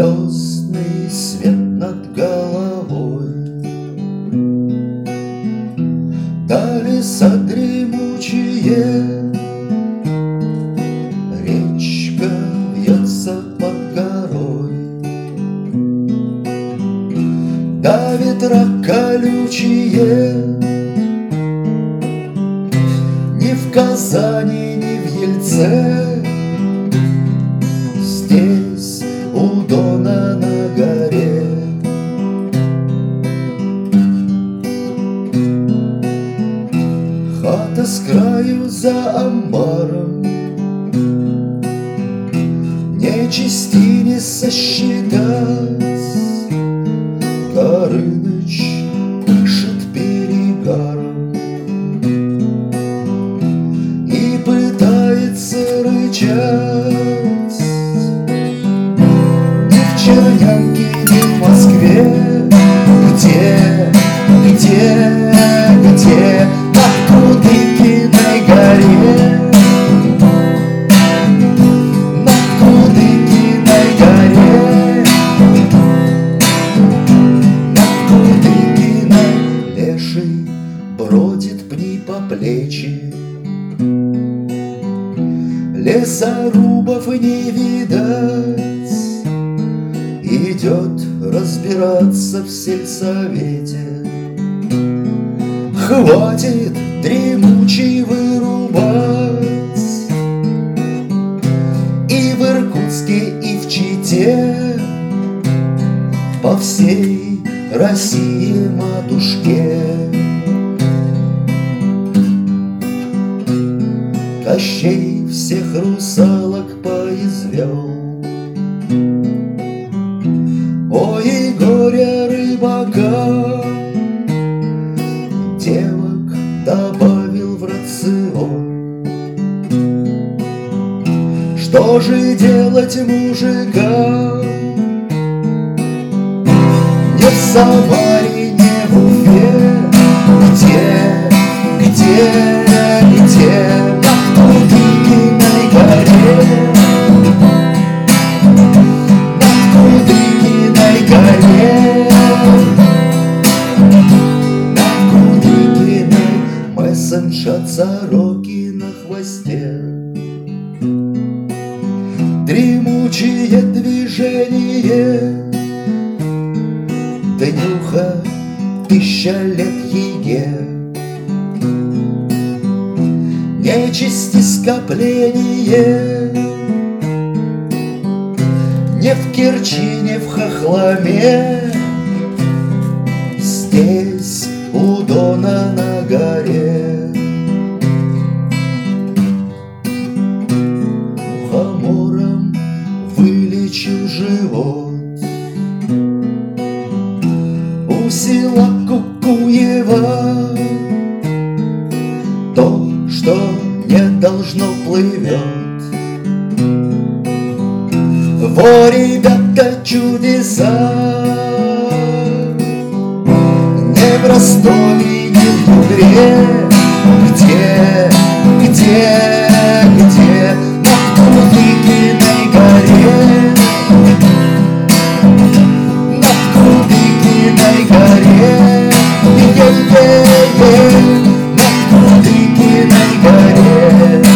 звездный свет над головой. Да леса дремучие, речка вьется под горой. Да ветра колючие, ни в Казани, ни в Ельце, здесь у Дона на горе. Хата с краю за амбаром, нечисти не сосчитать. Горыныч дышит перегаром и пытается рычать. Ни в Чернянке, ни в Москве, где на Кудыкиной горе, на Кудыкиной горе, на Кудыкиной леший бродит пни по плечи. Лесорубов не видать, идет разбираться в сельсовете. Хватит дремучий вырубать и в Иркутске, и в Чите, по всей России матушке. Кощей всех русалок поизвел, ой, горе рыбака, девок добавил в рацион. Что же делать мужикам? Не в Самаре, не в Уфе, где на Кудыкиной горе, на Кудыкиной горе, на Кудыкиной мессенджат сороки на хвосте. Дремучее движение, днюха 1000 лет еге. Нечисти скопление, не в Керчи, не в Хохломе, здесь у Дона на горе. Мухомором вылечил живот у села Кукуева. То, что не должно, плывет. Во, ребята, чудеса, не в Ростове, не в Днепре, где на Кудыкиной горе, на Кудыкиной горе, на Кудыкиной горе.